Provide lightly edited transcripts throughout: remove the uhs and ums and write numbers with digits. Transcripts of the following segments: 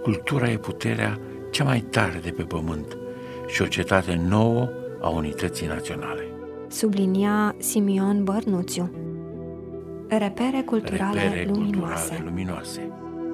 cultura e puterea cea mai tare de pe pământ și o cetate nouă a unității naționale. Sublinia Simion Bărnuțiu. Repere culturale luminoase.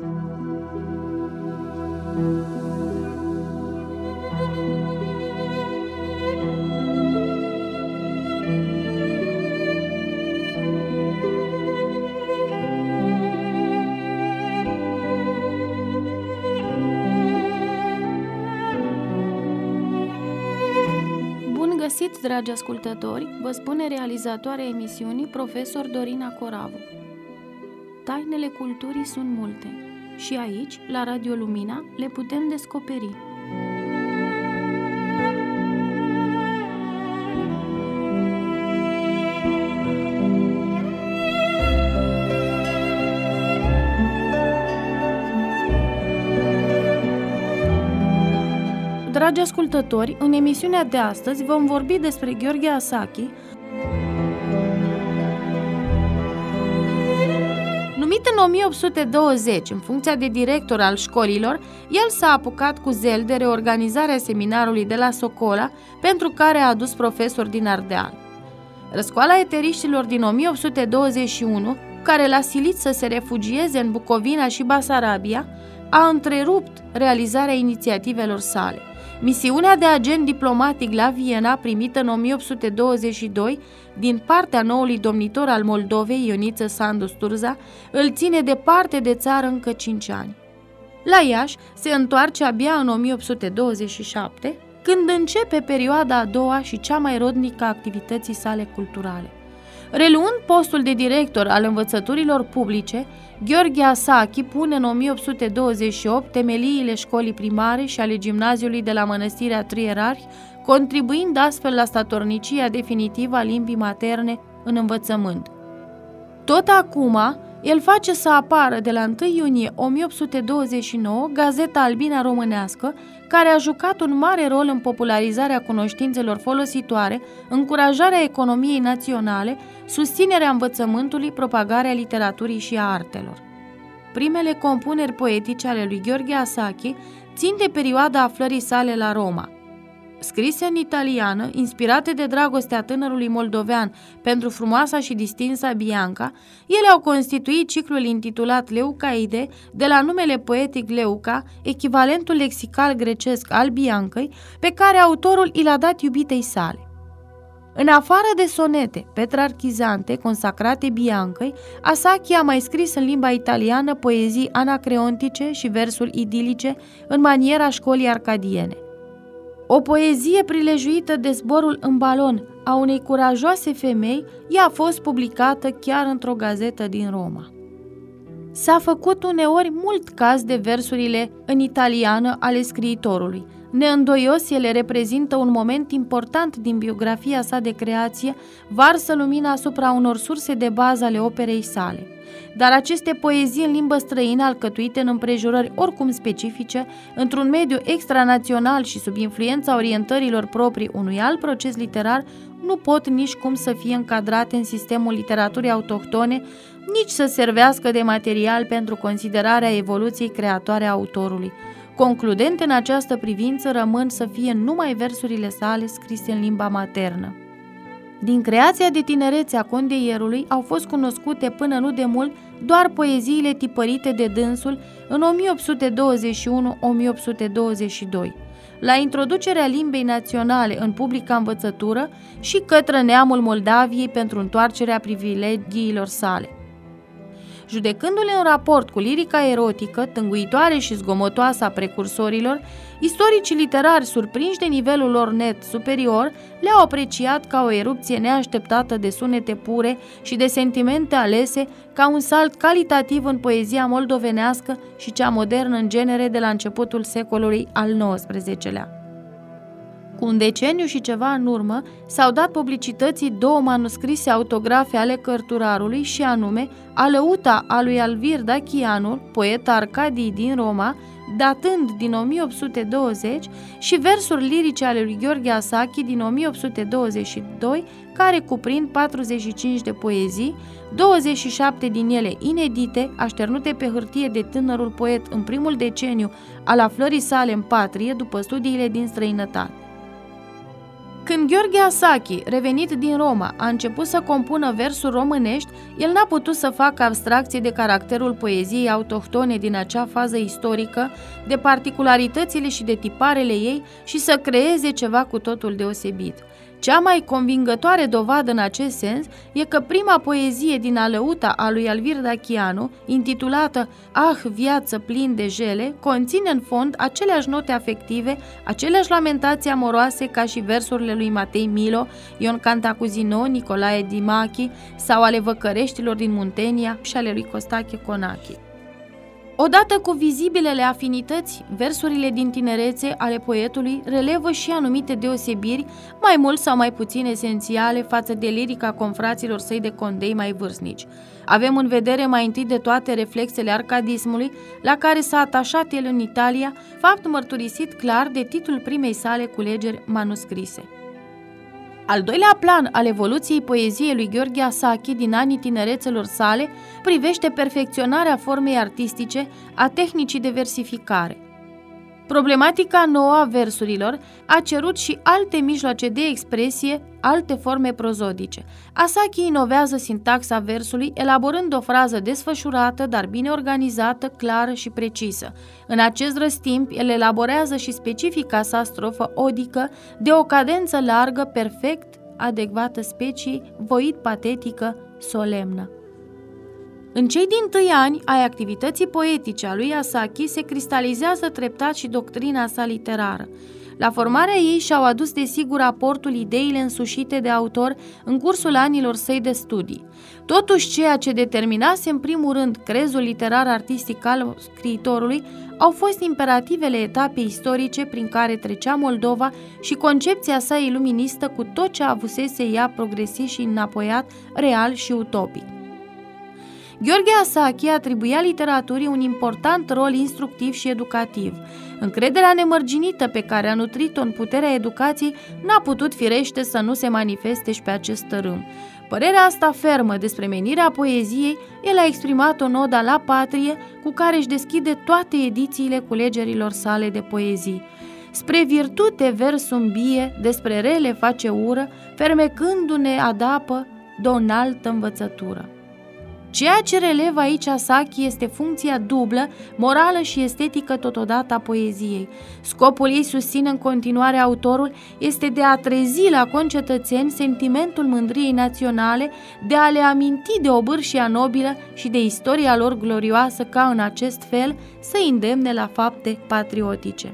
Găsiți, dragi ascultători, vă spune realizatoarea emisiunii, profesor Dorina Coravu. Tainele culturii sunt multe și aici, la Radio Lumina, le putem descoperi. Dragi ascultători, în emisiunea de astăzi vom vorbi despre Gheorghe Asachi. Numit în 1820 în funcția de director al școlilor, el s-a apucat cu zel de reorganizarea seminarului de la Socola, pentru care a adus profesori din Ardeal. Răscoala eteriștilor din 1821, care l-a silit să se refugieze în Bucovina și Basarabia, a întrerupt realizarea inițiativelor sale. Misiunea de agent diplomatic la Viena, primită în 1822 din partea noului domnitor al Moldovei, Ioniță Sandu Sturza, îl ține departe de țară încă 5 ani. La Iași se întoarce abia în 1827, când începe perioada a doua și cea mai rodnică a activității sale culturale. Reluând postul de director al învățăturilor publice, Gheorghe Asachi pune în 1828 temeliile școlii primare și ale gimnaziului de la Mănăstirea Trierarhi, contribuind astfel la statornicia definitivă a limbii materne în învățământ. Tot acum, el face să apară de la 1 iunie 1829 Gazeta Albina Românească, care a jucat un mare rol în popularizarea cunoștințelor folositoare, încurajarea economiei naționale, susținerea învățământului, propagarea literaturii și a artelor. Primele compuneri poetice ale lui Gheorghe Asachi țin de perioada aflării sale la Roma. Scrise în italiană, inspirate de dragostea tânărului moldovean pentru frumoasa și distinsa Bianca, ele au constituit ciclul intitulat Leucaide, de la numele poetic Leuca, echivalentul lexical grecesc al Biancăi, pe care autorul i l-a dat iubitei sale. În afară de sonete petrarchizante consacrate Biancăi, Asachi a mai scris în limba italiană poezii anacreontice și versuri idilice în maniera școlii arcadiene. O poezie prilejuită de zborul în balon a unei curajoase femei, ea a fost publicată chiar într-o gazetă din Roma. S-a făcut uneori mult caz de versurile în italiană ale scriitorului. Neîndoios, ele reprezintă un moment important din biografia sa de creație, varsă lumina asupra unor surse de bază ale operei sale. Dar aceste poezii în limbă străină, alcătuite în împrejurări oricum specifice, într-un mediu extranațional și sub influența orientărilor proprii unui alt proces literar, nu pot nici cum să fie încadrate în sistemul literaturii autohtone, nici să servească de material pentru considerarea evoluției creatoare a autorului. Concludente în această privință rămân să fie numai versurile sale scrise în limba maternă. Din creația de tinerețe a condeierului au fost cunoscute până nu de mult doar poeziile tipărite de dânsul în 1821-1822, la introducerea limbei naționale în publica învățătură și către neamul Moldaviei pentru întoarcerea privilegiilor sale. Judecându-le în raport cu lirica erotică, tânguitoare și zgomotoasă a precursorilor, istoricii literari, surprinși de nivelul lor net superior, le-au apreciat ca o erupție neașteptată de sunete pure și de sentimente alese, ca un salt calitativ în poezia moldovenească și cea modernă în genere de la începutul secolului al XIX-lea. Cu un deceniu și ceva în urmă, s-au dat publicității 2 manuscrise autografe ale cărturarului și anume Alăuta a lui Alvir Dachianu, poet Arcadii din Roma, datând din 1820, și versuri lirice ale lui Gheorghe Asachi din 1822, care cuprind 45 de poezii, 27 din ele inedite, așternute pe hârtie de tânărul poet în primul deceniu al aflării sale în patrie după studiile din străinătate. Când Gheorghe Asachi, revenit din Roma, a început să compună versuri românești, el n-a putut să facă abstracție de caracterul poeziei autohtone din acea fază istorică, de particularitățile și de tiparele ei și să creeze ceva cu totul deosebit. Cea mai convingătoare dovadă în acest sens e că prima poezie din Alăuta a lui Alvir Dachianu, intitulată Ah, viață plin de jele, conține în fond aceleași note afective, aceleași lamentații amoroase ca și versurile lui Matei Milo, Ion Cantacuzino, Nicolae Dimachi sau ale văcăreștilor din Muntenia și ale lui Costache Conache. Odată cu vizibilele afinități, versurile din tinerețe ale poetului relevă și anumite deosebiri, mai mult sau mai puțin esențiale, față de lirica confraților săi de condei mai vârstnici. Avem în vedere mai întâi de toate reflexele arcadismului, la care s-a atașat el în Italia, fapt mărturisit clar de titlul primei sale culegeri manuscrise. Al doilea plan al evoluției poeziei lui Gheorghe Asachi din anii tinerețelor sale privește perfecționarea formei artistice, a tehnicii de versificare. Problematica nouă a versurilor a cerut și alte mijloace de expresie, alte forme prozodice. Asachi inovează sintaxa versului, elaborând o frază desfășurată, dar bine organizată, clară și precisă. În acest răstimp, el elaborează și specifica sa strofă odică, de o cadență largă, perfect adecvată speciei, voit patetică, solemnă. În cei dintâi ani ai activității poetice a lui Asachi se cristalizează treptat și doctrina sa literară. La formarea ei și-au adus desigur aportul ideile însușite de autor în cursul anilor săi de studii. Totuși, ceea ce determinase în primul rând crezul literar-artistic al scriitorului au fost imperativele etape istorice prin care trecea Moldova și concepția sa iluministă cu tot ce avusese ea progresist și înapoiat, real și utopic. Gheorghe Asachi atribuia literaturii un important rol instructiv și educativ. Încrederea nemărginită pe care a nutrit-o în puterea educației n-a putut firește să nu se manifeste și pe acest tărâm. Părerea asta fermă despre menirea poeziei, el a exprimat-o în oda La Patrie, cu care își deschide toate edițiile culegerilor sale de poezii. Spre virtute versum bie, despre rele face ură, fermecându-ne adapă de o înaltă învățătură. Ceea ce relevă aici Asachi este funcția dublă, morală și estetică totodată a poeziei. Scopul ei, susține în continuare autorul, este de a trezi la concetățeni sentimentul mândriei naționale, de a le aminti de obârșia nobilă și de istoria lor glorioasă, ca în acest fel să îndemne la fapte patriotice.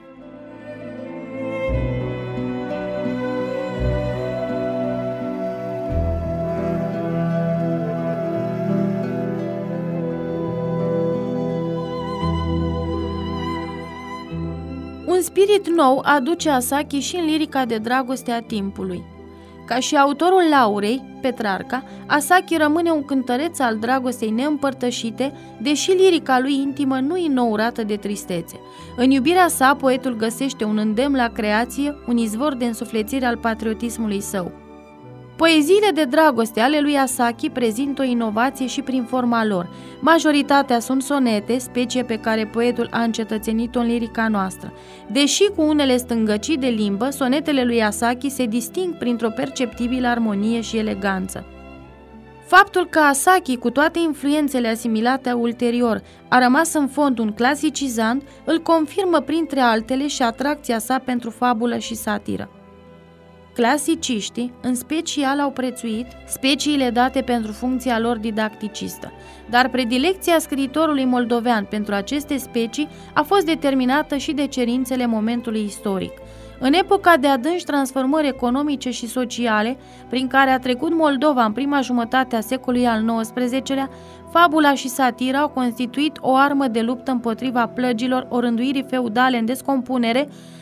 Un spirit nou aduce Asachi și în lirica de dragoste a timpului. Ca și autorul Laurei, Petrarca, Asachi rămâne un cântăreț al dragostei neîmpărtășite, deși lirica lui intimă nu e înnourată de tristețe. În iubirea sa, poetul găsește un îndemn la creație, un izvor de însuflețire al patriotismului său. Poeziile de dragoste ale lui Asachi prezintă o inovație și prin forma lor. Majoritatea sunt sonete, specie pe care poetul a încetățenit-o în lirica noastră. Deși cu unele stângăcii de limbă, sonetele lui Asachi se disting printr-o perceptibilă armonie și eleganță. Faptul că Asachi, cu toate influențele asimilate ulterior, a rămas în fond un clasicizant, îl confirmă printre altele și atracția sa pentru fabulă și satiră. Clasiciștii, în special, au prețuit speciile date pentru funcția lor didacticistă, dar predilecția scriitorului moldovean pentru aceste specii a fost determinată și de cerințele momentului istoric. În epoca de adânci transformări economice și sociale, prin care a trecut Moldova în prima jumătate a secolului al XIX-lea, fabula și satira au constituit o armă de luptă împotriva plăgilor orânduirii feudale în descompunere,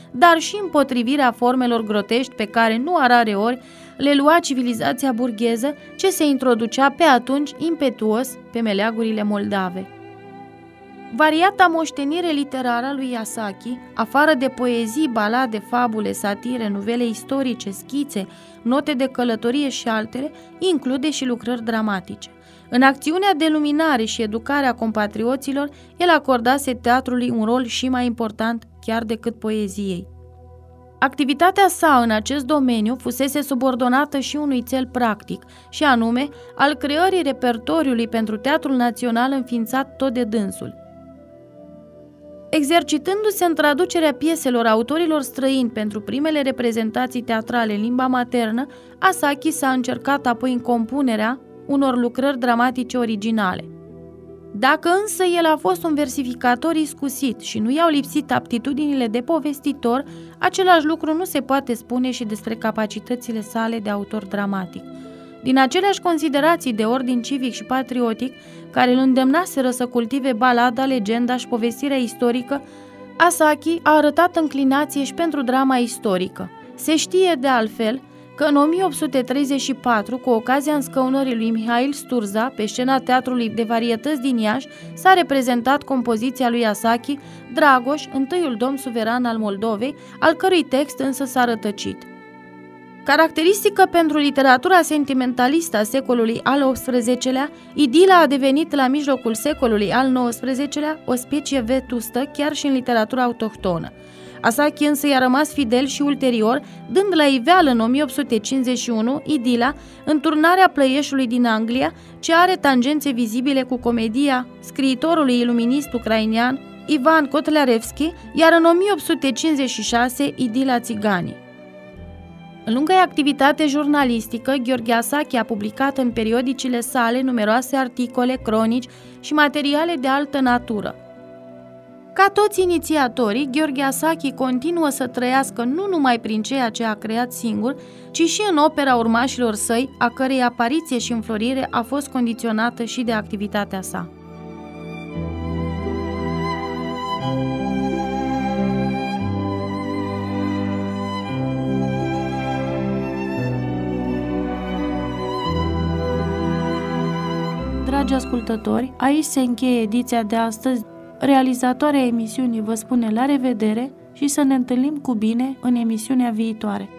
dar și împotrivirea formelor grotești pe care nu a rare ori le lua civilizația burgheză ce se introducea pe atunci impetuos pe meleagurile moldave. Variata moștenire literară a lui Iasaki, afară de poezii, balade, fabule, satire, nuvele istorice, schițe, note de călătorie și altele, include și lucrări dramatice. În acțiunea de luminare și educare a compatrioților, el acordase teatrului un rol și mai important chiar decât poeziei. Activitatea sa în acest domeniu fusese subordonată și unui cel practic, și anume al creării repertoriului pentru Teatrul Național înființat tot de dânsul. Exercitându-se în traducerea pieselor autorilor străini pentru primele reprezentații teatrale în limba maternă, Asaki s-a încercat apoi în compunerea unor lucrări dramatice originale. Dacă însă el a fost un versificator iscusit și nu i-au lipsit aptitudinile de povestitor, același lucru nu se poate spune și despre capacitățile sale de autor dramatic. Din aceleași considerații de ordin civic și patriotic, care îl îndemnaseră să cultive balada, legenda și povestirea istorică, Asaki a arătat înclinație și pentru drama istorică. Se știe de altfel că în 1834, cu ocazia înscăunării lui Mihail Sturza pe scena Teatrului de Varietăți din Iași, s-a reprezentat compoziția lui Asaki, Dragoș, întâiul domn suveran al Moldovei, al cărui text însă s-a rătăcit. Caracteristică pentru literatura sentimentalistă a secolului al XVIII-lea, idila a devenit la mijlocul secolului al XIX-lea o specie vetustă chiar și în literatura autohtonă. Asaki însă i-a rămas fidel și ulterior, dând la iveală în 1851 idila Înturnarea plăieșului din Anglia, ce are tangențe vizibile cu comedia scriitorului iluminist ucrainean Ivan Kotlarevski, iar în 1856 idila Țiganii. În lunga activitate jurnalistică, Gheorghe Asaki a publicat în periodicile sale numeroase articole, cronici și materiale de altă natură. Ca toți inițiatorii, Gheorghe Asaki continuă să trăiască nu numai prin ceea ce a creat singur, ci și în opera urmașilor săi, a cărei apariție și înflorire a fost condiționată și de activitatea sa. Dragi ascultători, aici se încheie ediția de astăzi. Realizatoarea emisiunii vă spune la revedere și să ne întâlnim cu bine în emisiunea viitoare.